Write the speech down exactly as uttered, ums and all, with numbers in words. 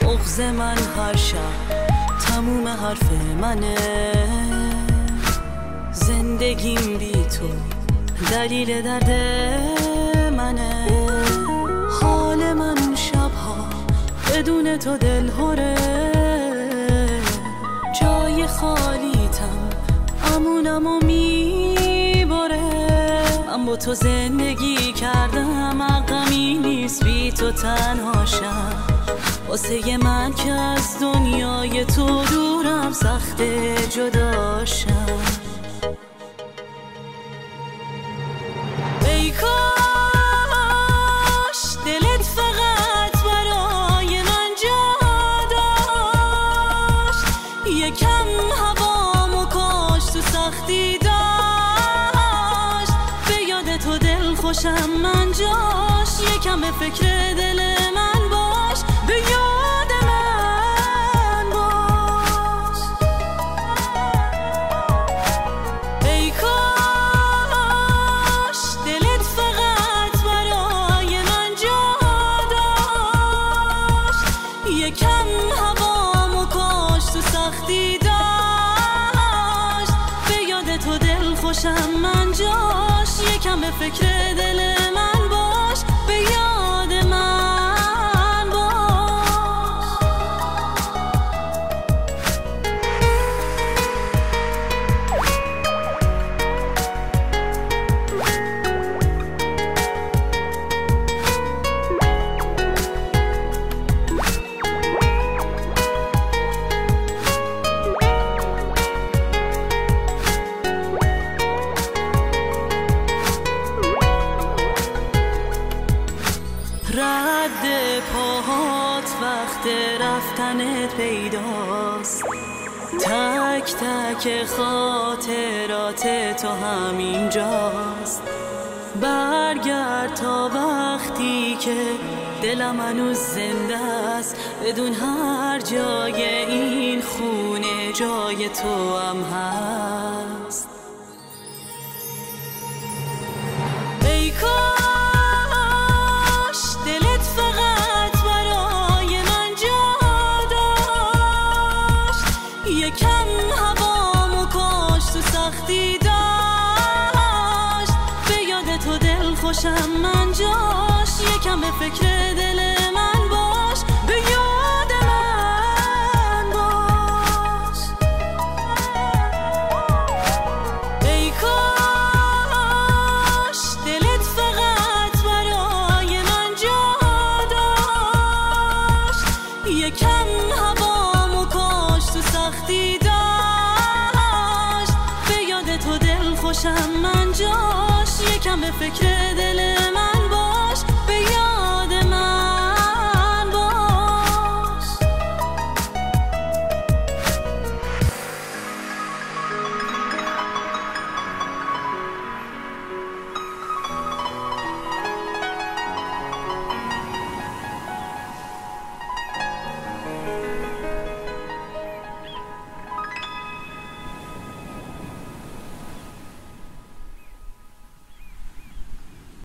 بغض من هر شب تموم حرف منه. زندگیم بی تو دلیل درد منه. حال من شبها بدون تو دلهوره. جای خالیتم امونم و میباره. من با تو زندگی کردم، غمی نیست بی تو تنهاشم. واسه من که از دنیای تو دورم، سخته جداشم. ای کاش دلت فقط برای من جا داشت. یکم هوامو کاش تو سختی داشت. به یاد تو دل خوشم من جاش. یکم به فکر دل من باش. به یاد من باش. ای کاش دلت فقط برای من جا داشت. یکم هوامو کاش تو سختی داشت. به یاد تو دل خوشم من جاش. یکم به فکر دل من باش. به یاد من باش. رد پاهات وقت رفتنت پیداست. تک تک خاطرات تو همینجاست. برگرد تا وقتی که دلم هنوز زنده است. بدون هر جای این خونه جای تو هم هست. ای کاش دلت فقط برای من جا داشت. یکم هوامو کاش تو سختی داشت. به یاد تو دل خوشم من جاش. یکم به فکر دل من باش. به یاد من باش. ای کاش دلت فقط برای من جا داشت. یکم هوامو کاش تو سختی داشت. به یاد تو دل خوشم من جاش. یکم به فکر